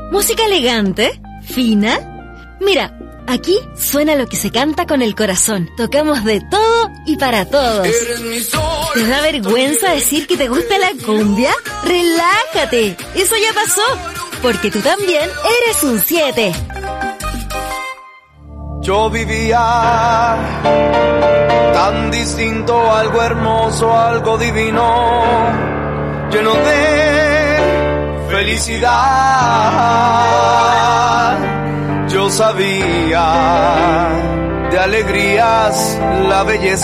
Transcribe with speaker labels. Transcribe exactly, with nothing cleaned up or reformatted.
Speaker 1: ¿Música elegante? ¿Fina? Mira, aquí suena lo que se canta con el corazón. Tocamos de todo y para todos. ¿Te da vergüenza decir que te gusta la cumbia? ¡Relájate! Eso ya pasó, porque tú también eres un siete.
Speaker 2: Yo vivía tan distinto, algo hermoso, algo divino, lleno de felicidad. Yo sabía de alegrías la belleza.